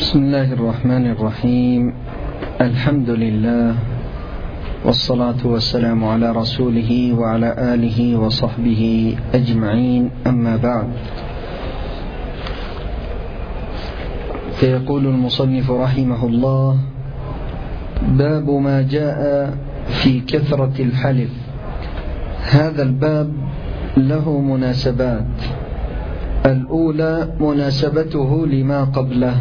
بسم الله الرحمن الرحيم. الحمد لله والصلاة والسلام على رسوله وعلى آله وصحبه أجمعين، أما بعد. فيقول المصنف رحمه الله: باب ما جاء في كثرة الحلف. هذا الباب له مناسبات. الأولى مناسبته لما قبله،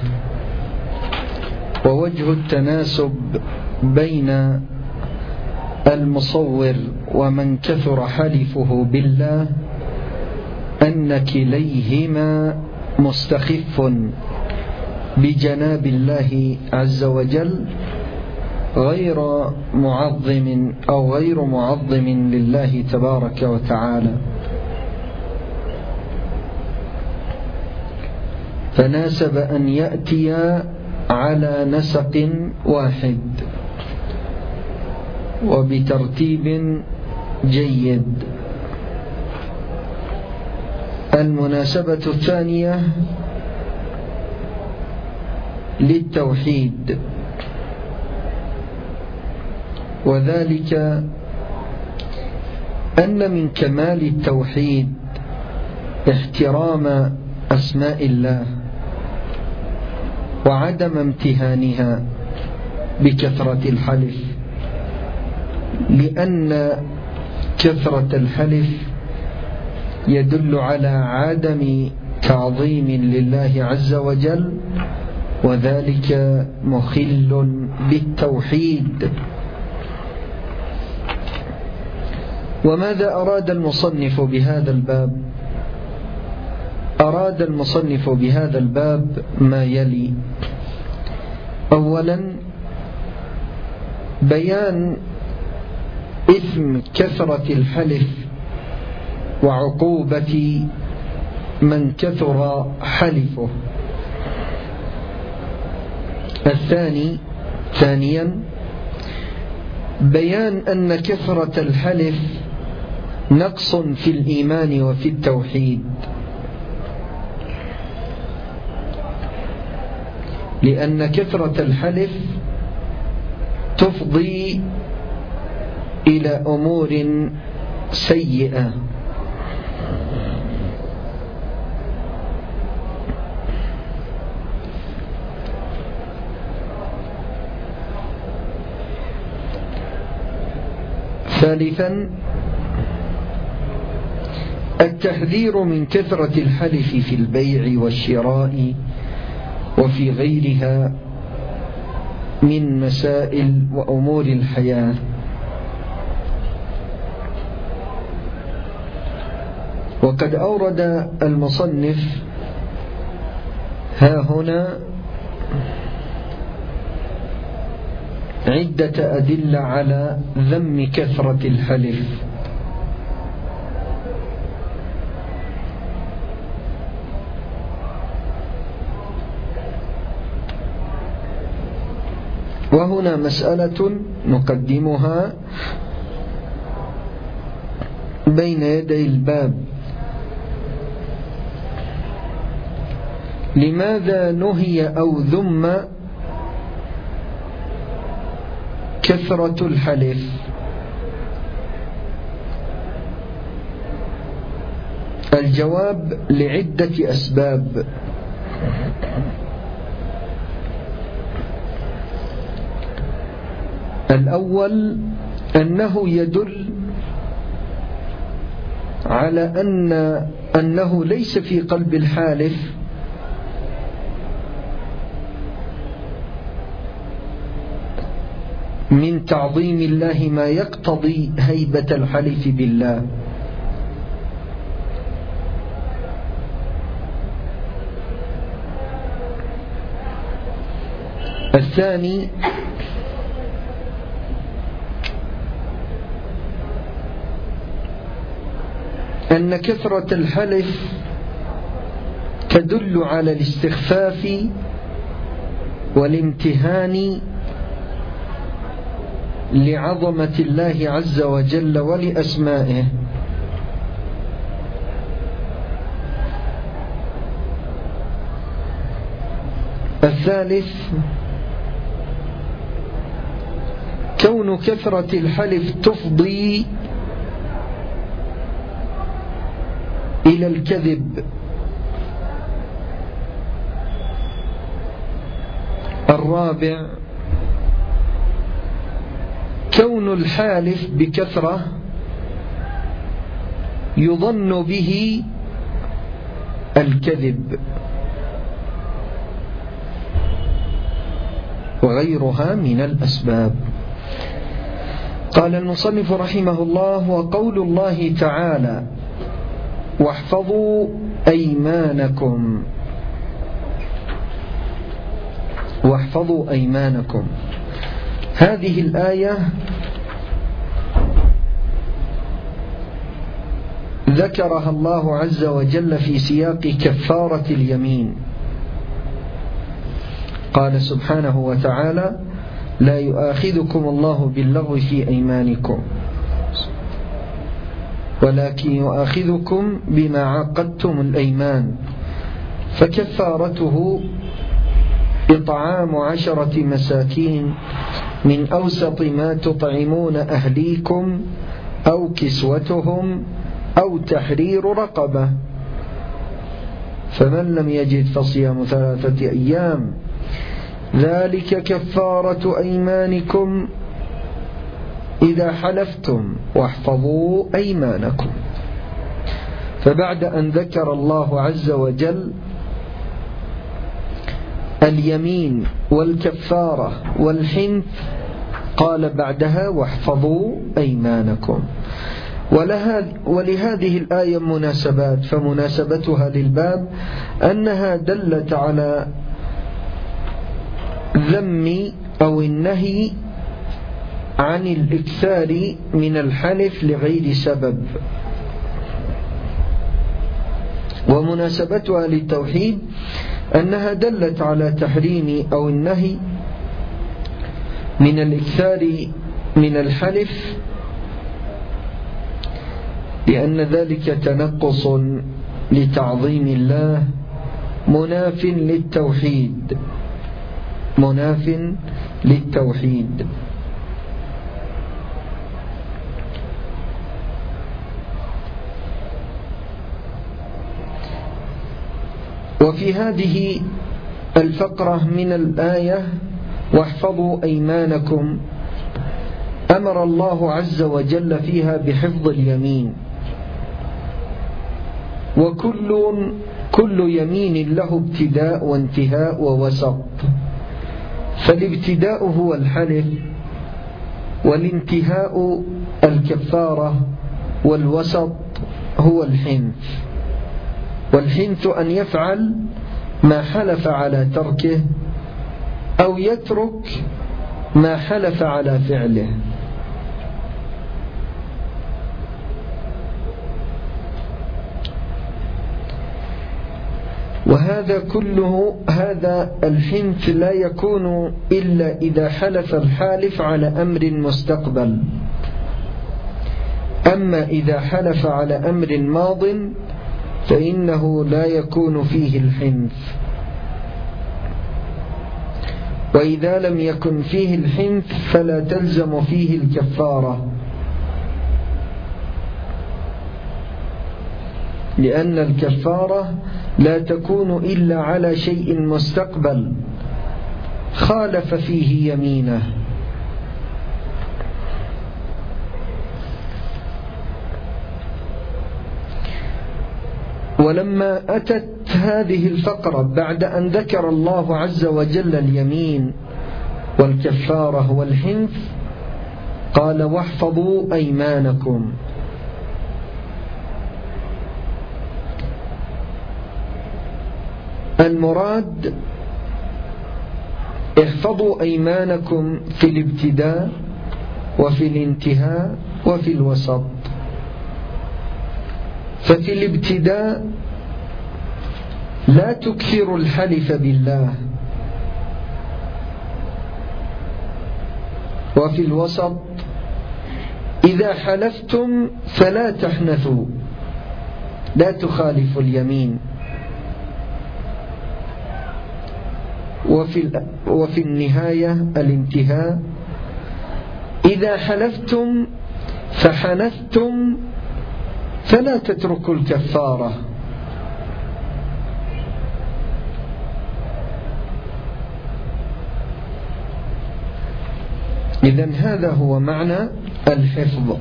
ووجه التناسب بين المصور ومن كثر حلفه بالله أن كليهما مستخف بجناب الله عز وجل، غير معظم لله تبارك وتعالى. فناسب أن يأتي على نسق واحد وبترتيب جيد. المناسبة الثانية للتوحيد، وذلك أن من كمال التوحيد احترام أسماء الله وعدم امتهانها بكثرة الحلف، لأن كثرة الحلف يدل على عدم تعظيم لله عز وجل، وذلك مخل بالتوحيد. وماذا أراد المصنف بهذا الباب؟ أراد المصنف بهذا الباب ما يلي: أولا، بيان إثم كثرة الحلف وعقوبة من كثر حلفه. ثانيا، بيان أن كثرة الحلف نقص في الإيمان وفي التوحيد، لأن كثرة الحلف تفضي إلى أمور سيئة. ثالثا، التحذير من كثرة الحلف في البيع والشراء وفي غيرها من مسائل وأمور الحياة. وقد أورد المصنف ها هنا عدة أدلة على ذم كثرة الحلف. وهنا مسألة نقدمها بين يدي الباب: لماذا نهي أو ذم كثرة الحلف؟ الجواب: لعدة أسباب. الأول، أنه يدل على أنه ليس في قلب الحالف من تعظيم الله ما يقتضي هيبة الحلف بالله. الثاني، أن كثرة الحلف تدل على الاستخفاف والامتهان لعظمة الله عز وجل ولأسمائه. الثالث كون كثرة الحلف تفضي إلى الكذب. الرابع كون الحالف بكثرة يظن به الكذب وغيرها من الأسباب. قال المصنف رحمه الله: وقول الله تعالى: واحفظوا أيمانكم. واحفظوا أيمانكم، هذه الآية ذكرها الله عز وجل في سياق كفارة اليمين. قال سبحانه وتعالى: لا يؤاخذكم الله باللغو في أيمانكم ولكن يؤاخذكم بما عقدتم الأيمان، فكفارته إطعام 10 مساكين من أوسط ما تطعمون أهليكم أو كسوتهم أو تحرير رقبة، فمن لم يجد فصيام 3 أيام، ذلك كفارة أيمانكم إذا حلفتم، واحفظوا أيمانكم. فبعد أن ذكر الله عز وجل اليمين والكفارة والحنث قال بعدها: واحفظوا أيمانكم. ولهذه الآية مناسبات، فمناسبتها للباب أنها دلت على ذم أو النهي عن الإكثار من الحلف لغير سبب، ومناسبتها للتوحيد أنها دلت على تحريم أو النهي من الإكثار من الحلف، لأن ذلك تنقص لتعظيم الله مناف للتوحيد، مناف للتوحيد. وفي هذه الفقرة من الآية: واحفظوا أيمانكم، أمر الله عز وجل فيها بحفظ اليمين، وكل يمين له ابتداء وانتهاء ووسط، فالابتداء هو الحلف، والانتهاء الكفارة، والوسط هو الحنث. والحنث أن يفعل ما حلف على تركه أو يترك ما حلف على فعله. وهذا كله، هذا الحنث لا يكون إلا إذا حلف الحالف على أمر مستقبل. أما إذا حلف على أمر ماض فإنه لا يكون فيه الحنث. وإذا لم يكن فيه الحنث فلا تلزم فيه الكفارة، لأن الكفارة لا تكون إلا على شيء مستقبل خالف فيه يمينه. ولما أتت هذه الفقرة بعد أن ذكر الله عز وجل اليمين والكفارة والحنث قال: واحفظوا أيمانكم. المراد احفظوا أيمانكم في الابتداء وفي الانتهاء وفي الوسط. ففي الابتداء لا تكثر الحلف بالله، وفي الوسط إذا حلفتم فلا تحنثوا، لا تخالفوا اليمين. وفي النهاية الانتهاء: إذا حلفتم فحنثتم فلا تتركوا الكفارة. إذن هذا هو معنى الحفظ.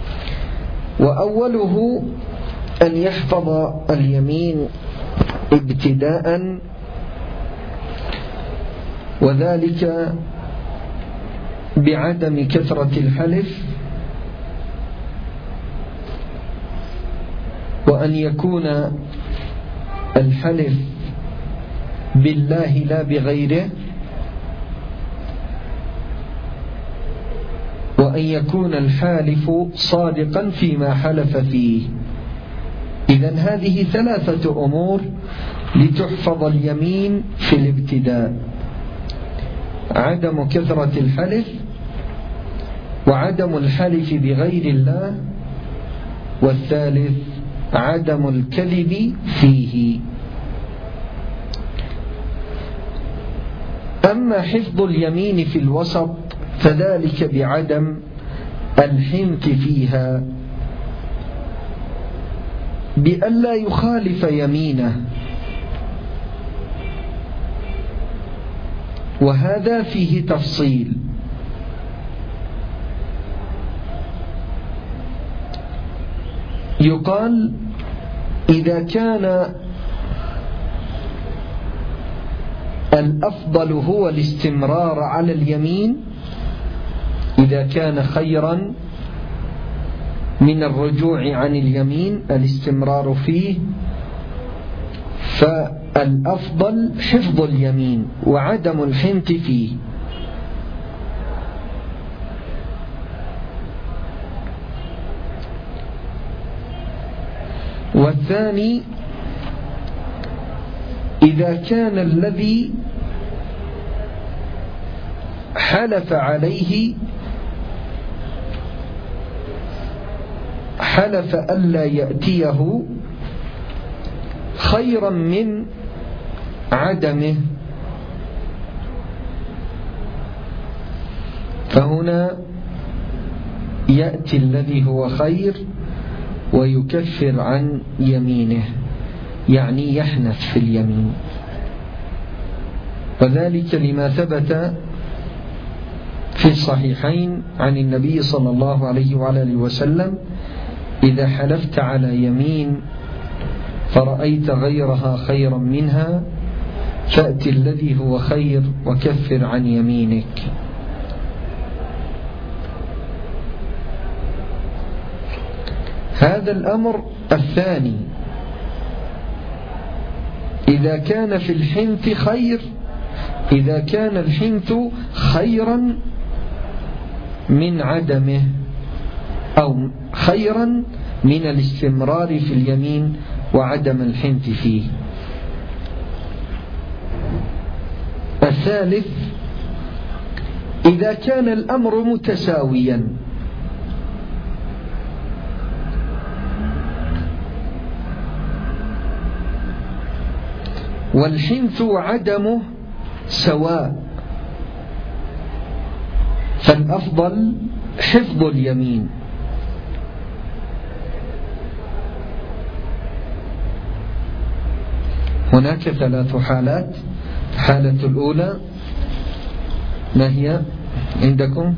وأوله أن يحفظ اليمين ابتداء، وذلك بعدم كثرة الحلف، وأن يكون الحلف بالله لا بغيره، وأن يكون الحالف صادقا فيما حلف فيه. إذن هذه ثلاثة أمور لتحفظ اليمين في الابتداء: عدم كثرة الحلف، وعدم الحلف بغير الله، والثالث عدم الكذب فيه. أما حفظ اليمين في الوسط فذلك بعدم الحنث فيها، بألا يخالف يمينه، وهذا فيه تفصيل. يقال: إذا كان الأفضل هو الاستمرار على اليمين، إذا كان خيرا من الرجوع عن اليمين الاستمرار فيه، فالأفضل حفظ اليمين وعدم الحنث فيه. والثاني: إذا كان الذي حلف عليه حلف ألا يأتيه خيرا من عدمه، فهنا يأتي الذي هو خير ويكفر عن يمينه، يعني يحنث في اليمين. وذلك لما ثبت في الصحيحين عن النبي صلى الله عليه وعلى آله وسلم: إذا حلفت على يمين فرأيت غيرها خيرا منها فأت الذي هو خير وكفر عن يمينك. هذا الأمر الثاني. إذا كان في الحنث خير، إذا كان الحنث خيرا من عدمه، أو خيرا من الاستمرار في اليمين وعدم الحنث فيه. الثالث: إذا كان الأمر متساويا، والحنث وعدمه سواء، فالأفضل حفظ اليمين. هناك ثلاث حالات. الحالة الأولى ما هي عندكم؟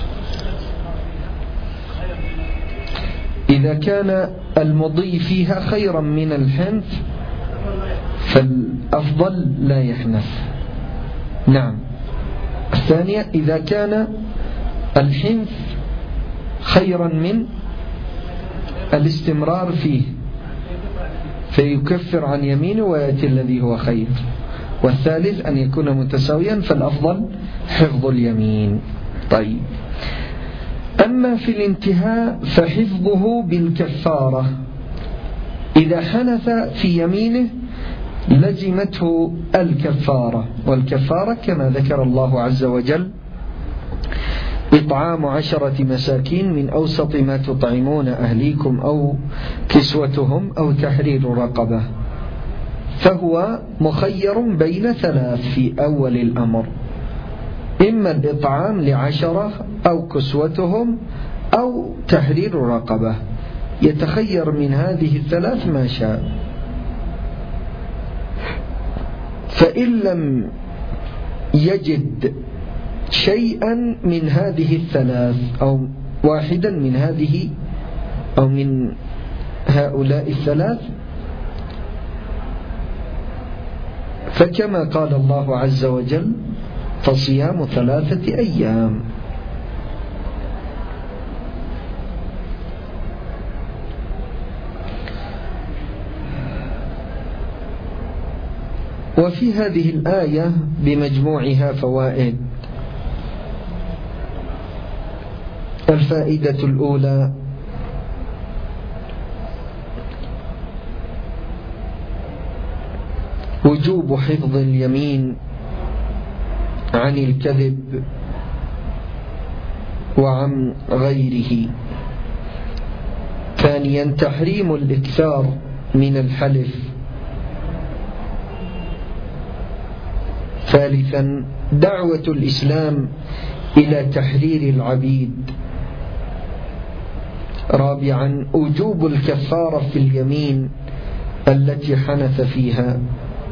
إذا كان المضي فيها خيرا من الحنث فالأفضل لا يحنث. نعم. الثانية: إذا كان الحنث خيرا من الاستمرار فيه فيكفر عن يمينه ويأتي الذي هو خير. والثالث: أن يكون متساويا فالأفضل حفظ اليمين. طيب، أما في الانتهاء فحفظه بالكفارة. إذا حنث في يمينه لزمته الكفارة، والكفارة كما ذكر الله عز وجل: إطعام 10 مساكين من أوسط ما تطعمون أهليكم أو كسوتهم أو تحرير رقبة. فهو مخير بين ثلاث في أول الأمر: إما الإطعام ل10 أو كسوتهم أو تحرير رقبة، يتخير من هذه الثلاث ما شاء. فإن لم يجد شيئا من هذه الثلاث أو واحدا من هذه أو من هؤلاء الثلاث، فكما قال الله عز وجل: فصيام 3 أيام. وفي هذه الآية بمجموعها فوائد. الفائدة الأولى: وجوب حفظ اليمين عن الكذب وعن غيره. ثانيا: تحريم الإكثار من الحلف. ثالثا: دعوة الإسلام إلى تحرير العبيد. رابعا: وجوب الكفارة في اليمين التي حنث فيها.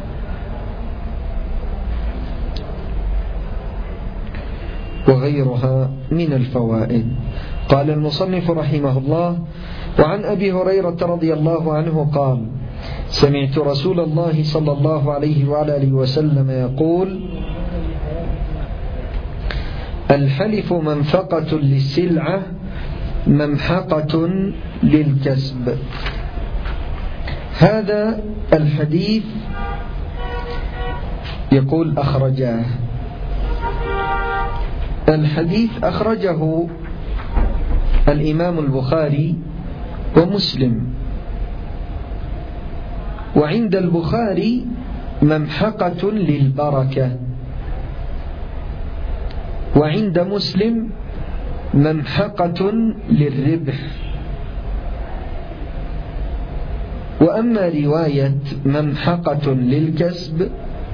وغيرها من الفوائد. قال المصنف رحمه الله: وعن أبي هريرة رضي الله عنه قال: سمعت رسول الله صلى الله عليه وعلى آله وسلم يقول: الحلف منفقة للسلعة ممحقة للكسب. هذا الحديث يقول أخرجاه. الحديث أخرجه الإمام البخاري ومسلم. وعند البخاري ممحقة للبركة، وعند مسلم ممحقة للربح. وأما رواية ممحقة للكسب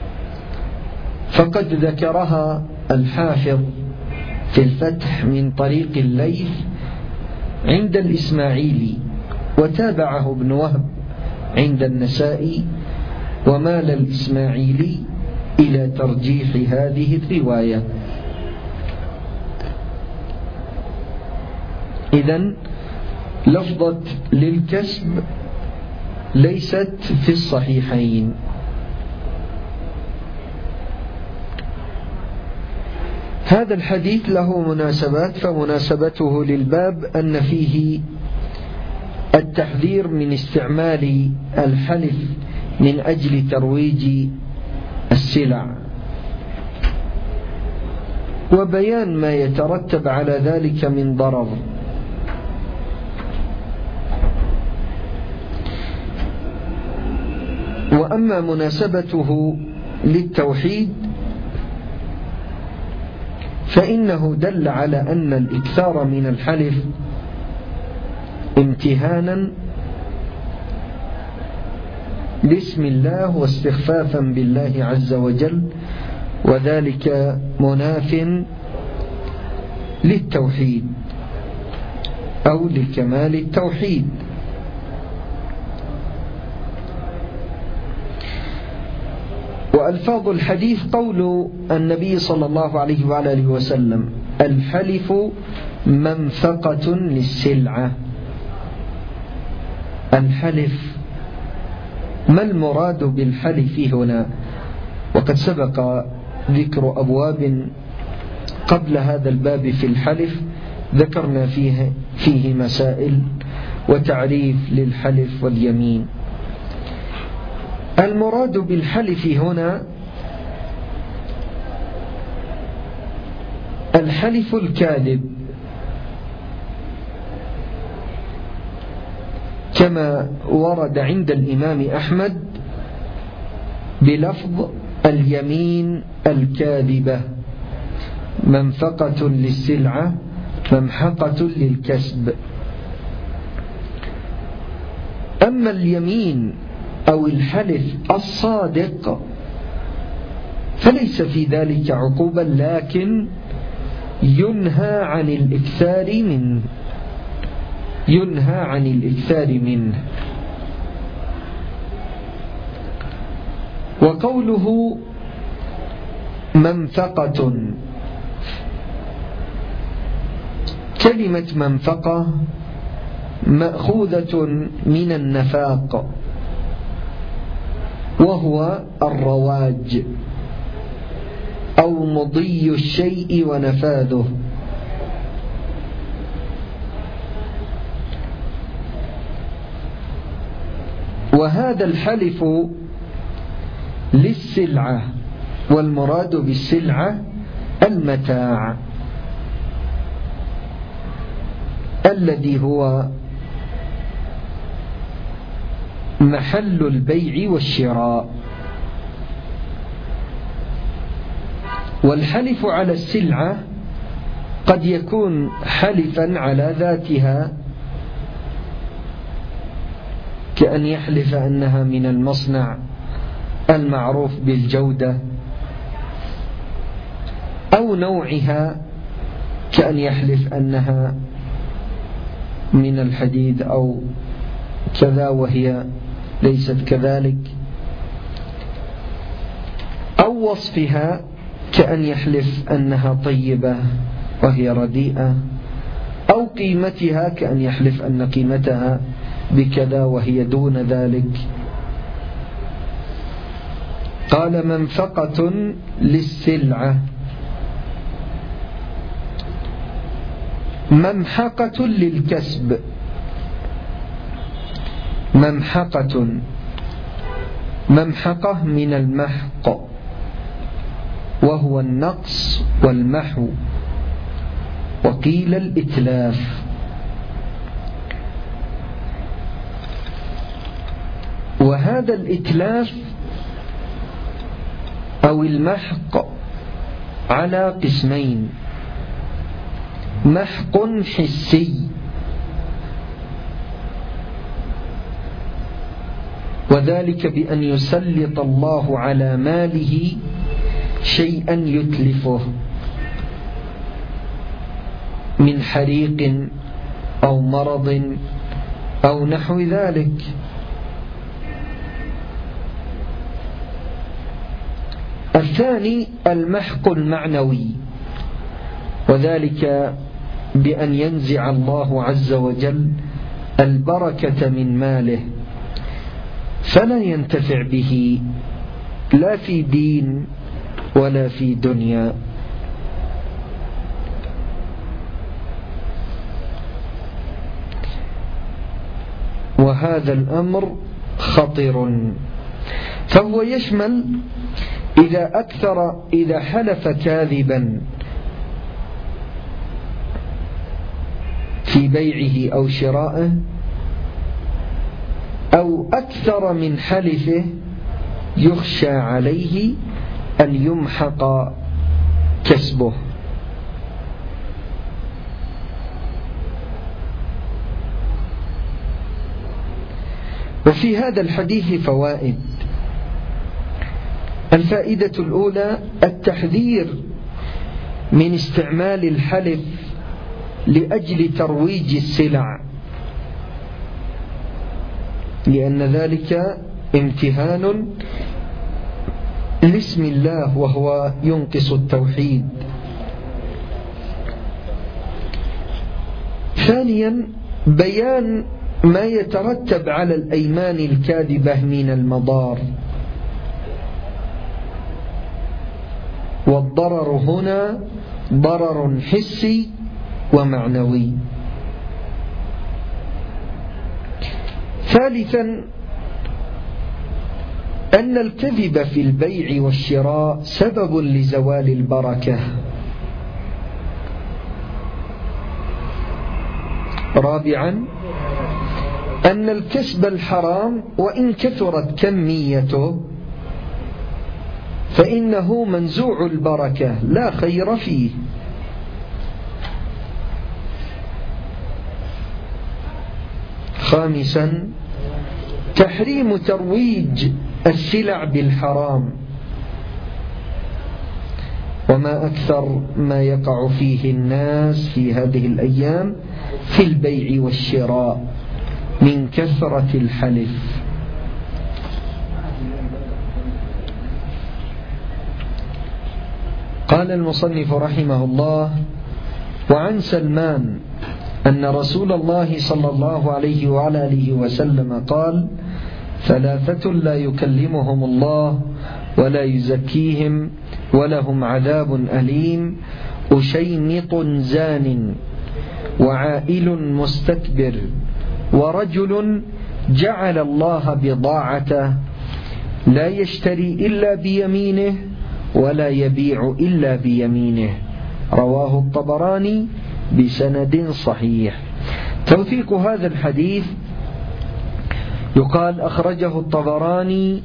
فقد ذكرها الحافظ في الفتح من طريق الليث عند الإسماعيلي، وتابعه ابن وهب عند النسائي، ومال الإسماعيلي إلى ترجيح هذه الرواية. إذن لفظة للكسب ليست في الصحيحين. هذا الحديث له مناسبات، فمناسبته للباب أن فيه التحذير من استعمال الحلف من أجل ترويج السلع، وبيان ما يترتب على ذلك من ضرر. وأما مناسبته للتوحيد فإنه دل على أن الإكثار من الحلف امتهانا باسم الله واستخفافا بالله عز وجل، وذلك مناف للتوحيد أو لكمال التوحيد. وألفاظ الحديث قول النبي صلى الله عليه وعلى آله وسلم: الحلف منفقة للسلعة. الحلف، ما المراد بالحلف هنا؟ وقد سبق ذكر أبواب قبل هذا الباب في الحلف ذكرنا فيه مسائل وتعريف للحلف واليمين. المراد بالحلف هنا الحلف الكاذب، كما ورد عند الإمام أحمد بلفظ اليمين الكاذبة، منفقة للسلعة ممحقة للكسب. أما اليمين أو الحلف الصادق فليس في ذلك عقوبة، لكن ينهى عن الإكثار منه. وقوله منفقة، كلمة منفقة مأخوذة من النفاق، وهو الرواج أو مضي الشيء ونفاذه. وهذا الحلف للسلعة، والمراد بالسلعة المتاع الذي هو محل البيع والشراء. والحلف على السلعة قد يكون حلفا على ذاتها، كأن يحلف أنها من المصنع المعروف بالجودة، أو نوعها، كأن يحلف أنها من الحديد أو كذا وهي ليست كذلك، أو وصفها، كأن يحلف أنها طيبة وهي رديئة، أو قيمتها، كأن يحلف أن قيمتها بكذا وهي دون ذلك. قال منفقة للسلعة، ممحقة للكسب. ممحقة من المحق، وهو النقص والمحو، وقيل الإتلاف. وهذا الإتلاف أو المحق على قسمين: محق حسي، وذلك بأن يسلط الله على ماله شيئا يتلفه من حريق أو مرض أو نحو ذلك. الثاني المحق المعنوي، وذلك بأن ينزع الله عز وجل البركة من ماله، فلا ينتفع به لا في دين ولا في دنيا. وهذا الأمر خطر، فهو يشمل إذا حلف كاذبا في بيعه أو شرائه، أو أكثر من حلفه، يخشى عليه أن يمحق كسبه. وفي هذا الحديث فوائد. الفائدة الأولى التحذير من استعمال الحلف لأجل ترويج السلع، لأن ذلك امتهان لاسم الله، وهو ينقص التوحيد. ثانيا بيان ما يترتب على الأيمان الكاذبة من المضار، والضرر هنا ضرر حسي ومعنوي. ثالثا أن الكذب في البيع والشراء سبب لزوال البركة. رابعا أن الكسب الحرام وإن كثرت كميته فإنه منزوع البركة لا خير فيه. خامسا تحريم ترويج السلع بالحرام، وما أكثر ما يقع فيه الناس في هذه الأيام في البيع والشراء من كثرة الحلف. قال المصنف رحمه الله: وعن سلمان أن رسول الله صلى الله عليه وعلى آله وسلم قال: ثلاثة لا يكلمهم الله ولا يزكيهم ولهم عذاب أليم: أشيمط زان، وعائل مستكبر، ورجل جعل الله بضاعته لا يشتري إلا بيمينه ولا يبيع إلا بيمينه. رواه الطبراني بسند صحيح. توثيق هذا الحديث يقال أخرجه الطبراني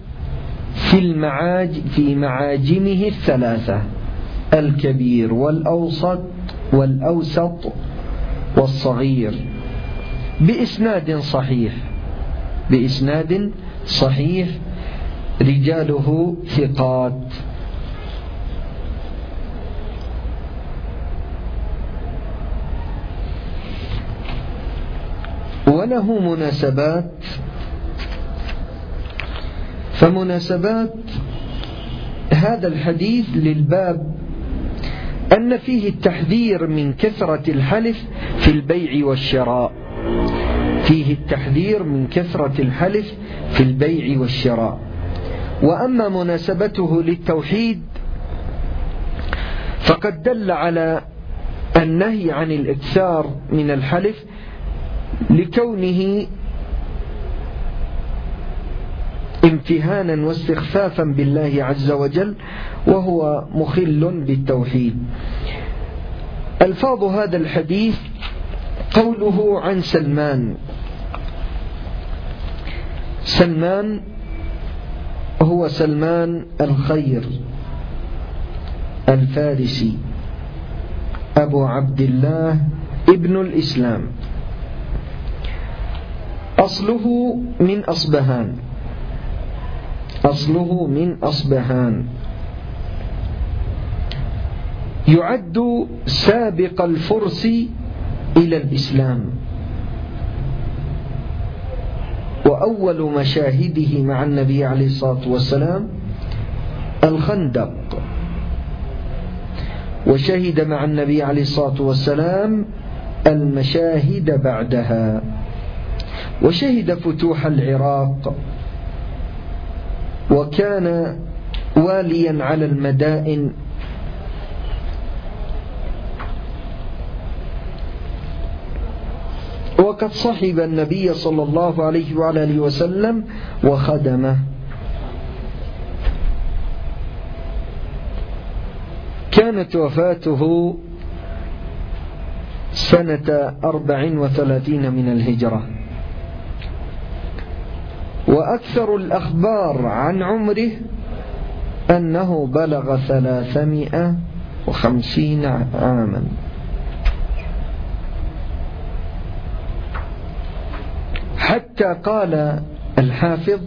في معاجمه الثلاثة: الكبير والأوسط والصغير، بإسناد صحيح رجاله ثقات. وله مناسبات، فمناسبات هذا الحديث للباب أن فيه التحذير من كثرة الحلف في البيع والشراء، وأما مناسبته للتوحيد فقد دل على النهي عن الإكثار من الحلف لكونه امتهانا واستخفافا بالله عز وجل، وهو مخل بالتوحيد. ألفاظ هذا الحديث: قوله عن سلمان هو سلمان الخير الفارسي أبو عبد الله ابن الإسلام، أصله من أصبهان، يعد سابق الفرس إلى الإسلام، وأول مشاهده مع النبي عليه الصلاة والسلام الخندق، وشهد مع النبي عليه الصلاة والسلام المشاهد بعدها، وشهد فتوح العراق، وكان واليا على المدائن، وقد صحب النبي صلى الله عليه وعلى آله وسلم وخدمه. كانت وفاته سنة 34 من الهجرة. وأكثر الأخبار عن عمره أنه بلغ 350 عاما. حتى قال الحافظ: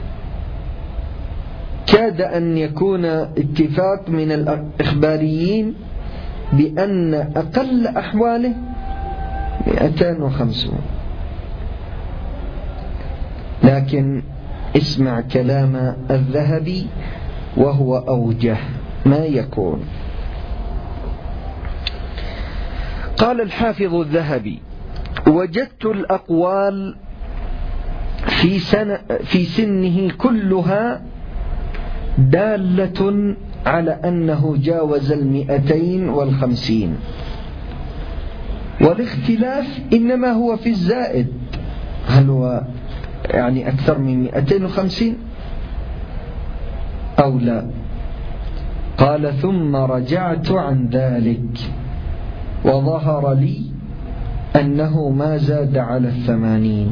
كاد أن يكون اتفاق من الإخباريين بأن أقل أحواله 250. لكن اسمع كلام الذهبي وهو أوجه ما يكون. قال الحافظ الذهبي: وجدت الأقوال في سنه كلها دالة على أنه جاوز 250، والاختلاف إنما هو في الزائد، هل هو يعني أكثر من 250 أو لا؟ قال: ثم رجعت عن ذلك وظهر لي أنه ما زاد على 80،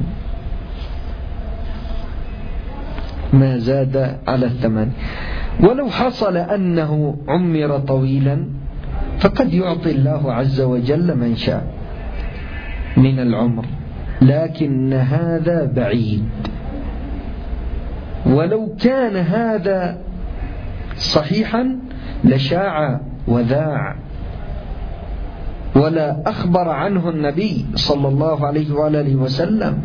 ما زاد على 80. ولو حصل أنه عمر طويلا فقد يعطي الله عز وجل من شاء من العمر، لكن هذا بعيد. ولو كان هذا صحيحا لشاع وذاع، ولا أخبر عنه النبي صلى الله عليه وآله وسلم،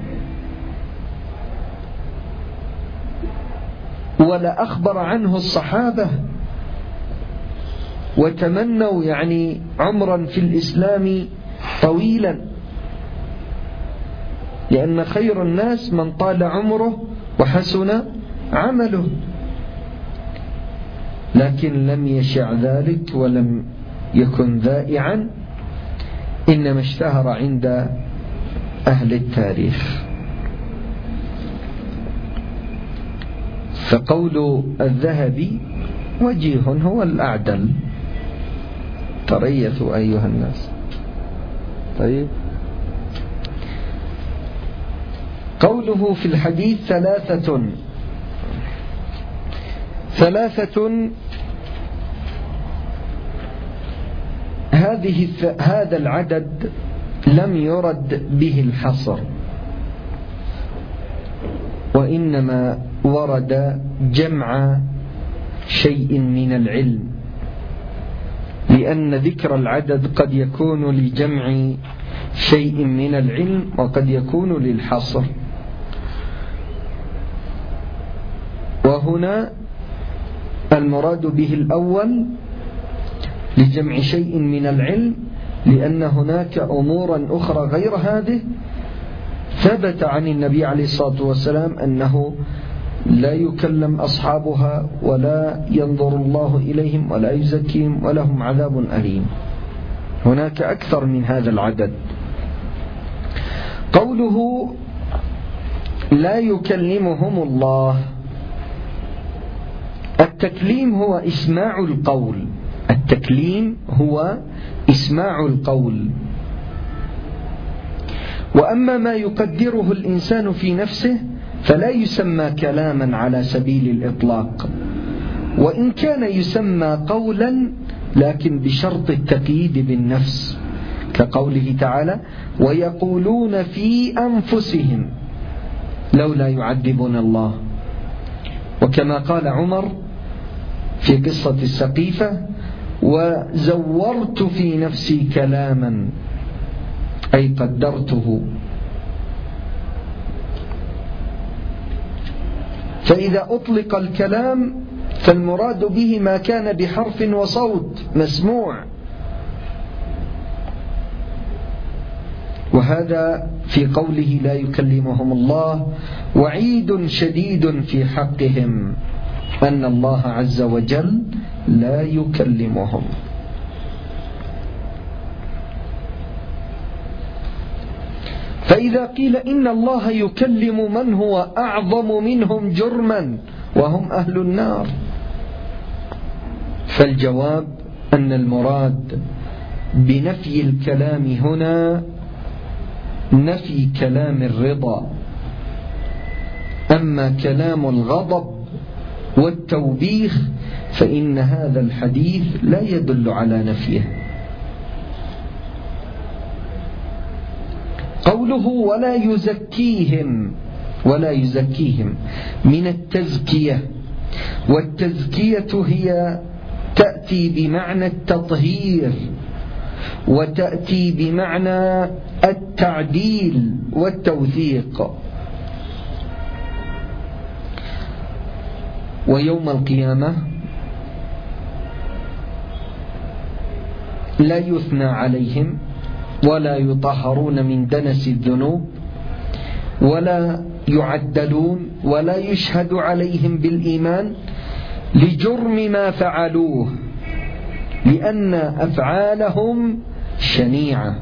ولا أخبر عنه الصحابة، وتمنوا عمرا في الإسلام طويلا، لأن خير الناس من طال عمره وحسن عمله. لكن لم يشع ذلك ولم يكن ذائعا، إنما اشتهر عند أهل التاريخ. فقول الذهبي وجيه هو الأعدل. تريثوا أيها الناس. طيب، قوله في الحديث ثلاثة هذا العدد لم يرد به الحصر، وإنما ورد جمع شيء من العلم، لأن ذكر العدد قد يكون لجمع شيء من العلم وقد يكون للحصر. وهنا المراد به الأول لجمع شيء من العلم، لأن هناك أمورا أخرى غير هذه ثبت عن النبي عليه الصلاة والسلام أنه لا يكلم أصحابها ولا ينظر الله إليهم ولا يزكيهم ولهم عذاب أليم. هناك أكثر من هذا العدد. قوله لا يكلمهم الله، التكليم هو إسماع القول، التكليم هو إسماع القول. وأما ما يقدره الإنسان في نفسه فلا يسمى كلاما على سبيل الإطلاق، وإن كان يسمى قولا لكن بشرط التقييد بالنفس، كقوله تعالى ويقولون في أنفسهم لولا يعذبنا الله، وكما قال عمر في قصة السقيفة وزورت في نفسي كلاما، أي قدرته. فإذا أطلق الكلام فالمراد به ما كان بحرف وصوت مسموع، وهذا في قوله لا يكلمهم الله وعيد شديد في حقهم، أن الله عز وجل لا يكلمهم. فإذا قيل إن الله يكلم من هو أعظم منهم جرما وهم أهل النار، فالجواب أن المراد بنفي الكلام هنا نفي كلام الرضا، أما كلام الغضب والتوبيخ فإن هذا الحديث لا يدل على نفيه. قوله ولا يزكيهم من التزكية، والتزكية هي تأتي بمعنى التطهير وتأتي بمعنى التعديل والتوثيق. ويوم القيامة لا يثنى عليهم ولا يطهرون من دنس الذنوب ولا يعدلون ولا يشهد عليهم بالإيمان لجرم ما فعلوه، لأن أفعالهم شنيعة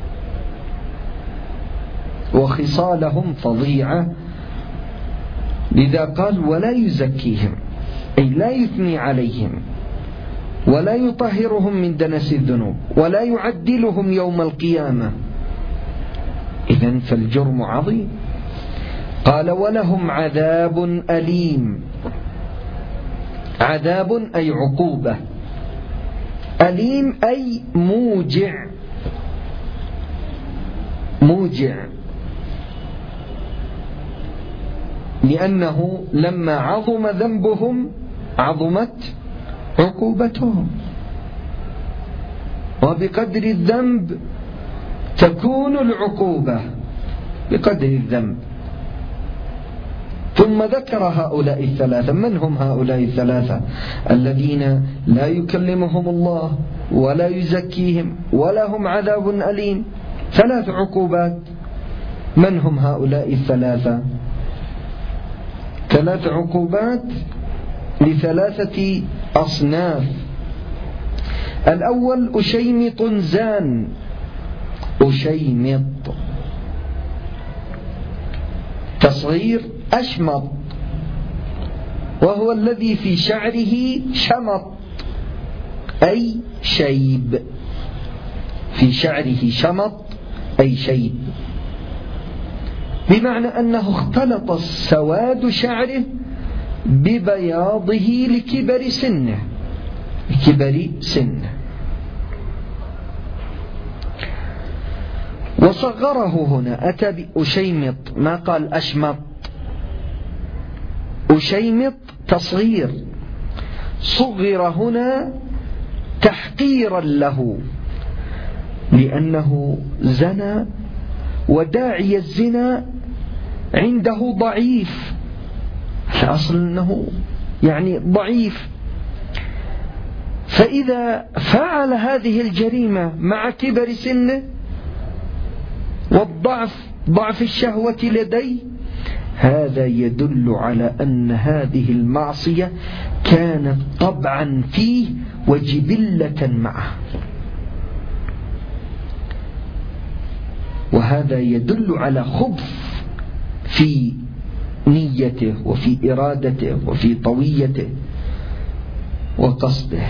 وخصالهم فظيعة، لذا قال ولا يزكيهم، أي لا يثني عليهم ولا يطهرهم من دنس الذنوب ولا يعدلهم يوم القيامة. إذن فالجرم عظيم. قال ولهم عذاب أليم، عذاب أي عقوبة، أليم أي موجع، لأنه لما عظم ذنبهم عظمت عقوبتهم، وبقدر الذنب تكون العقوبة بقدر الذنب. ثم ذكر هؤلاء الثلاثة. من هم هؤلاء الثلاثة؟ الذين لا يكلمهم الله ولا يزكيهم ولهم عذاب أليم، 3 عقوبات. من هم هؤلاء الثلاثة؟ 3 عقوبات ل3 أصناف. الأول أشيمط زان، أشيمط تصغير أشمط، وهو الذي في شعره شمط أي شيب، في شعره شمط أي شيب، بمعنى أنه اختلط سواد شعره ببياضه لكبر سنه، لكبر سنه. وصغره هنا، أتى بأشيمط ما قال أشمط. أشيمط تصغير، صغر هنا تحقيرا له، لأنه زنى وداعي الزنا عنده ضعيف، الأصل أنه يعني ضعيف، فإذا فعل هذه الجريمة مع كبر سنه ضعف الشهوة لديه، هذا يدل على أن هذه المعصية كانت طبعا فيه وجبلة معه، وهذا يدل على خبث في نيته وفي إرادته وفي طويته وقصده.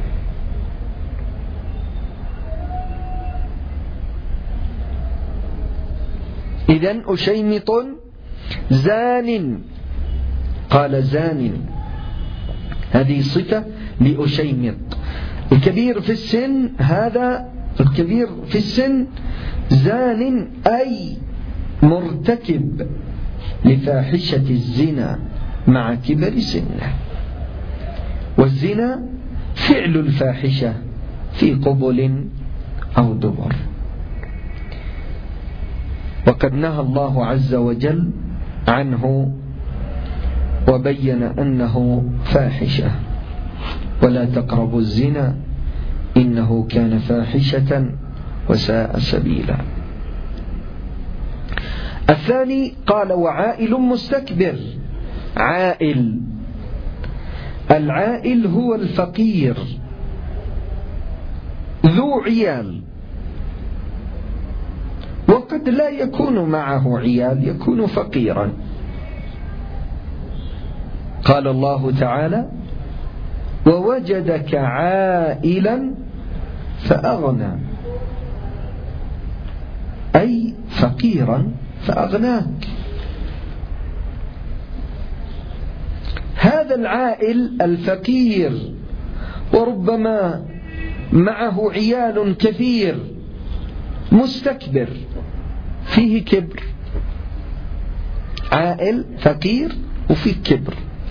إذن أشيمط زان، قال زان، هذه صفة لأشيمط. الكبير في السن، هذا الكبير في السن زان أي مرتكب لفاحشة الزنا مع كبر سنه. والزنا فعل الفاحشة في قبل أو دبر، وقد نهى الله عز وجل عنه وبين أنه فاحشة: ولا تقربوا الزنا إنه كان فاحشة وساء سبيلا. الثاني قال وعائل مستكبر. عائل، العائل هو الفقير ذو عيال، وقد لا يكون معه عيال، يكون فقيرا. قال الله تعالى ووجدك عائلا فأغنى، أي فقيرا فأغناك. هذا العائل الفقير وربما معه عيال كثير مستكبر، فيه كبر، عائل فقير وفيه كبر.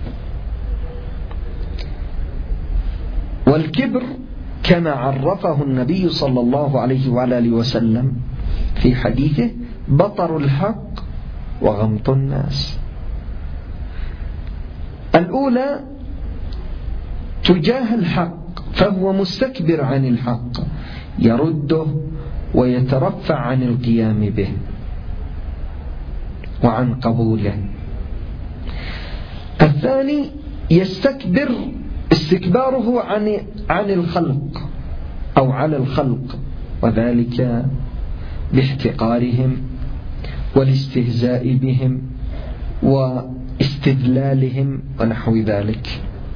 والكبر كما عرفه النبي صلى الله عليه وآله وسلم في حديثه بطر الحق وغمط الناس. الأولى تجاه الحق، فهو مستكبر عن الحق، يرده ويترفع عن القيام به وعن قبوله. الثاني يستكبر استكباره عن الخلق أو على الخلق، وذلك باحتقارهم والاستهزاء بهم واستذلالهم ونحو ذلك.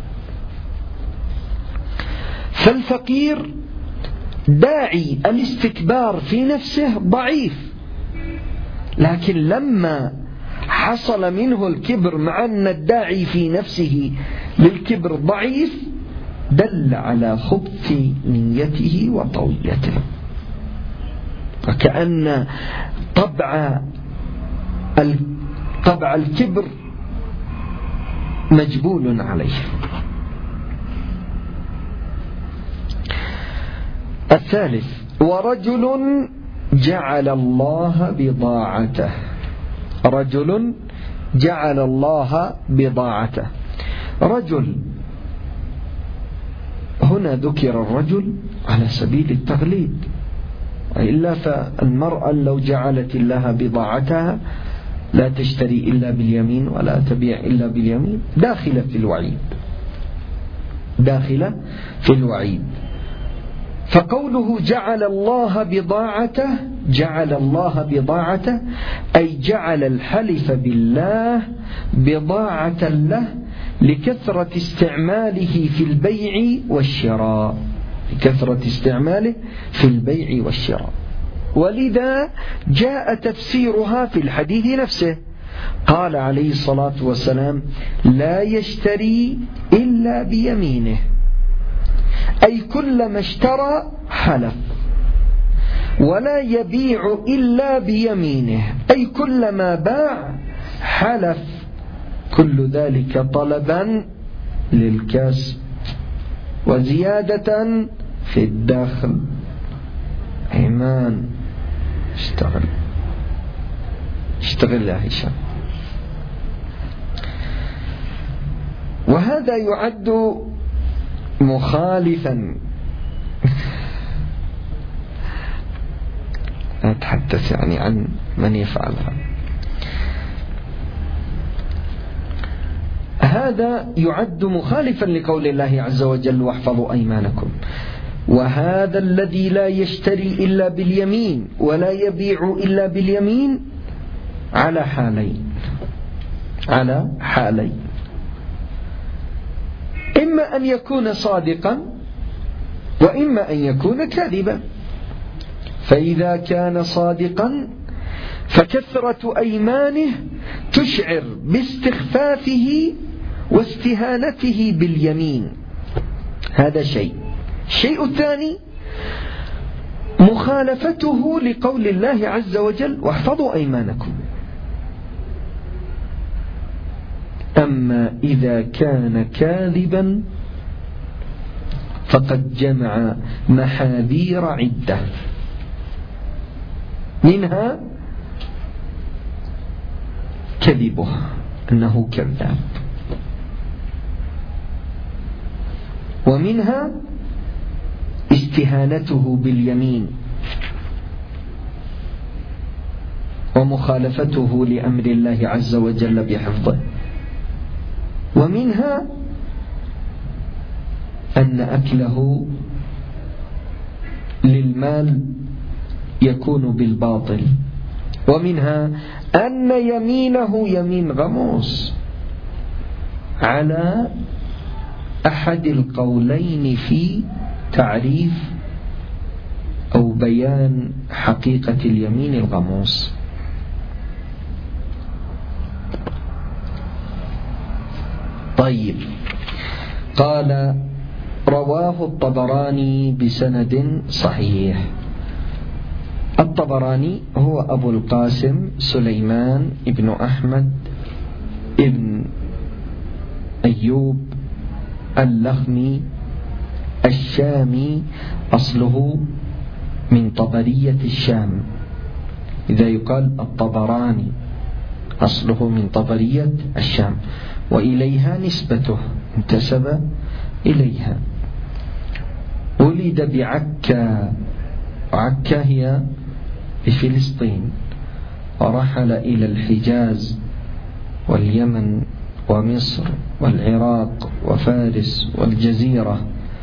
فالفقير داعي الاستكبار في نفسه ضعيف، لكن لما حصل منه الكبر مع أن الداعي في نفسه للكبر ضعيف دل على خبث نيته وطويته، وكأن طبع الكبر مجبول عليه. الثالث: ورجل جعل الله بضاعته. رجل جعل الله بضاعته. رجل هنا ذكر الرجل على سبيل التغليب، وإلا فالمرأة لو جعلت الله بضاعتها لا تشتري إلا باليمين ولا تبيع إلا باليمين، داخلة في الوعيد، داخلة في الوعيد. فقوله جعل الله بضاعته، جعل الله بضاعته أي جعل الحلف بالله بضاعة له لكثرة استعماله في البيع والشراء، لكثرة استعماله في البيع والشراء. ولذا جاء تفسيرها في الحديث نفسه، قال عليه الصلاة والسلام: لا يشتري إلا بيمينه، أي كلما اشترى حلف، ولا يبيع إلا بيمينه، أي كلما باع حلف، كل ذلك طلبا للكسب وزيادة في الدخل. إيمان، اشتغل يا هشام. وهذا يعد مخالفا، أتحدث يعني عن من يفعلها. هذا يعد مخالفا لقول الله عز وجل: واحفظوا أيمانكم. وهذا الذي لا يشتري إلا باليمين ولا يبيع إلا باليمين على حالين، على حالين: إما أن يكون صادقا وإما أن يكون كاذبا. فإذا كان صادقا فكثرة أيمانه تشعر باستخفافه واستهانته باليمين، هذا شيء. الشيء الثاني مخالفته لقول الله عز وجل: واحفظوا أيمانكم. أما إذا كان كاذبا فقد جمع محاذير عدة، منها كذبه أنه كذاب، ومنها استهانته باليمين ومخالفته لأمر الله عز وجل بحفظه، ومنها أن أكله للمال يكون بالباطل، ومنها أن يمينه يمين غموس على أحد القولين في تعريف أو بيان حقيقة اليمين الغموس. طيب، قال: رواه الطبراني بسند صحيح. الطبراني هو أبو القاسم سليمان ابن أحمد ابن أيوب اللخمي الشامي، أصله من طبرية الشام. إذا يقال الطبراني أصله من طبرية الشام، وإليها نسبته، انتسب إليها. ولد بعكا، عكا هي بفلسطين، ورحل إلى الحجاز واليمن ومصر والعراق وفارس والجزيرة،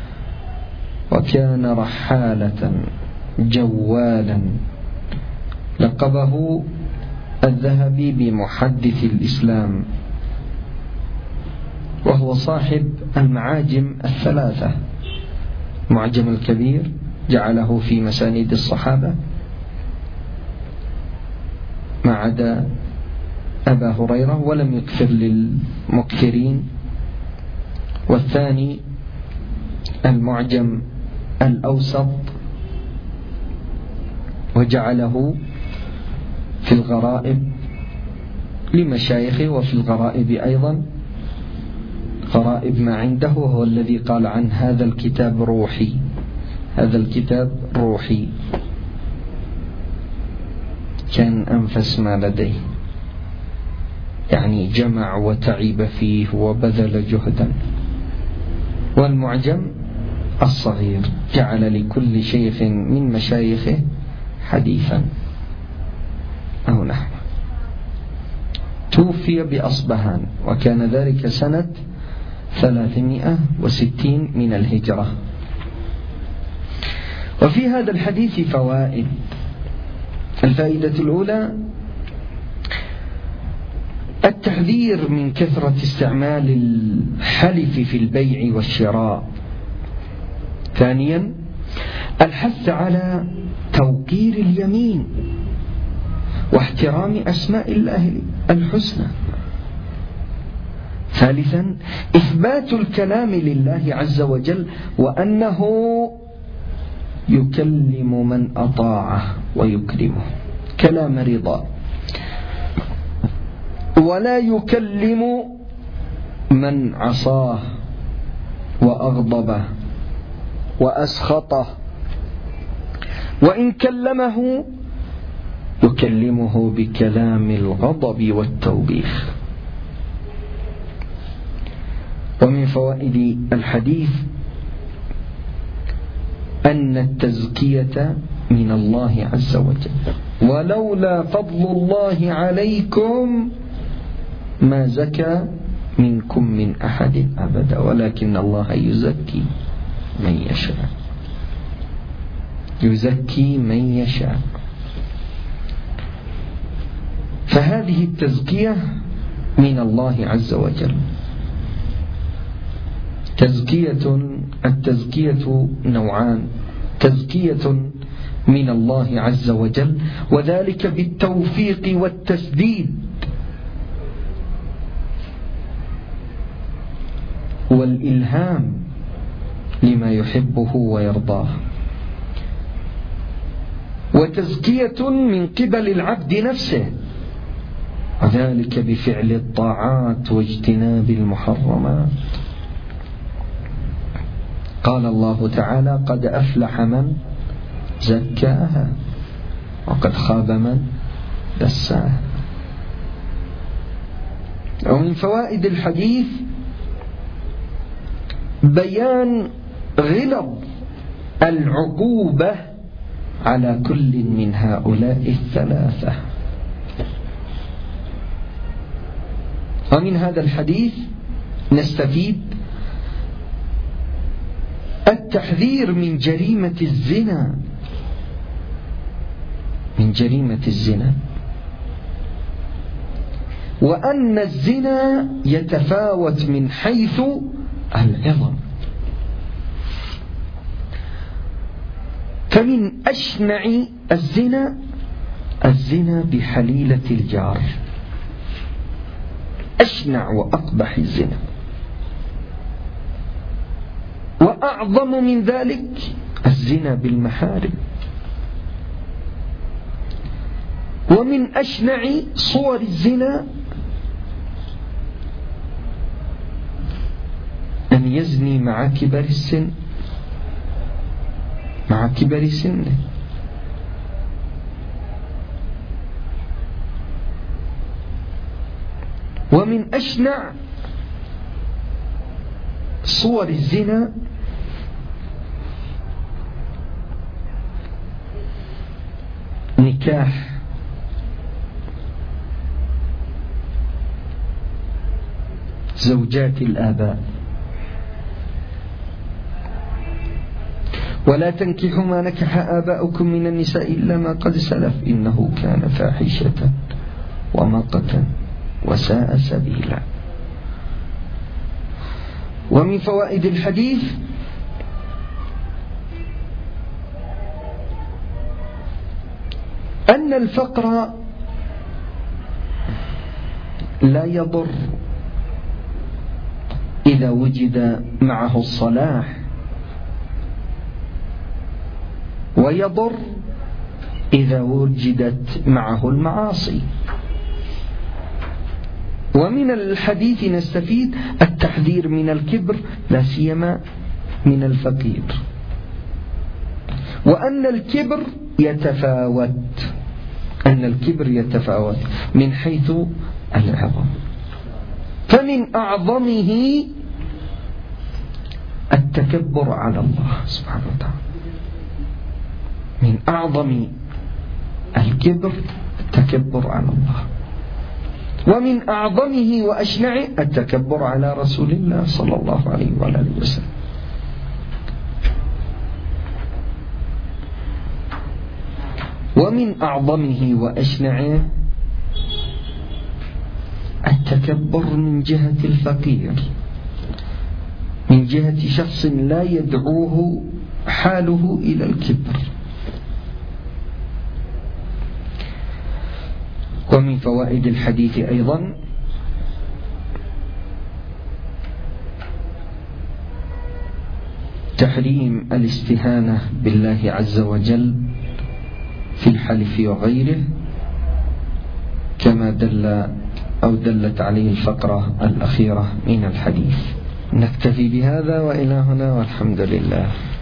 وكان رحالة جوالا. لقبه الذهبي بمحدث الإسلام، وهو صاحب المعاجم الثلاثة: معجم الكبير جعله في مسانيد الصحابة ما عدا أبا هريرة، ولم يكثر للمكثرين. والثاني المعجم الأوسط وجعله في الغرائب لمشايخه، وفي الغرائب أيضا غرائب ما عنده، وهو الذي قال عن هذا الكتاب روحي، هذا الكتاب روحي، كان أنفس ما لديه، يعني جمع وتعب فيه وبذل جهدا. والمعجم الصغير جعل لكل شيخ من مشايخه حديثا أو نحو. توفي بأصبهان، وكان ذلك سنة 360 من الهجرة. وفي هذا الحديث فوائد. الفائدة الأولى التحذير من كثرة استعمال الحلف في البيع والشراء. ثانيا الحث على توقير اليمين واحترام أسماء الله الحسنى. ثالثا إثبات الكلام لله عز وجل، وأنه يكلم من أطاعه ويكرمه كلام رضا، ولا يكلم من عصاه وأغضبه وأسخطه، وإن كلمه يكلمه بكلام الغضب والتوبيخ. ومن فوائد الحديث أن التزكية من الله عز وجل، ولولا فضل الله عليكم ما زكى منكم من أحد أبدا، ولكن الله يزكي من يشاء، يزكي من يشاء. فهذه التزكية من الله عز وجل. التزكية نوعان: تزكية من الله عز وجل، وذلك بالتوفيق والتسديد والإلهام لما يحبه ويرضاه، وتزكية من قبل العبد نفسه، وذلك بفعل الطاعات واجتناب المحرمات. قال الله تعالى: قد أفلح من زكاها وقد خاب من دساها. ومن فوائد الحديث بيان غلظ العقوبة على كل من هؤلاء الثلاثة. ومن هذا الحديث نستفيد التحذير من جريمة الزنا، من جريمة الزنا، وأن الزنا يتفاوت من حيث العظم. فمن أشنع الزنا بحليلة الجار، أشنع وأقبح الزنا. وأعظم من ذلك الزنا بالمحارم. ومن أشنع صور الزنا أن يزني مع كبر السن، مع كبر سنه. ومن أشنع صور الزنا نكاح زوجات الآباء. ولا تنكحوا ما نكح آباؤكم من النساء إلا ما قد سلف إنه كان فاحشة ومقتا وساء سبيلا. ومن فوائد الحديث أن الفقر لا يضر إذا وجد معه الصلاح، ويضر إذا وجدت معه المعاصي. ومن الحديث نستفيد التحذير من الكبر لا سيما من الفقير، وأن الكبر يتفاوت من حيث العظم، فمن أعظمه التكبر على الله سبحانه وتعالى، من أعظم الكبر التكبر على الله، ومن أعظمه وأشنعه التكبر على رسول الله صلى الله عليه وآله وسلم. ومن أعظمه وأشنعه التكبر من جهة الفقير، من جهة شخص لا يدعوه حاله إلى الكبر. ومن فوائد الحديث أيضا تحريم الاستهانة بالله عز وجل في الحلف وغيره، كما دلت عليه الفقرة الأخيرة من الحديث. نكتفي بهذا وإلى هنا والحمد لله.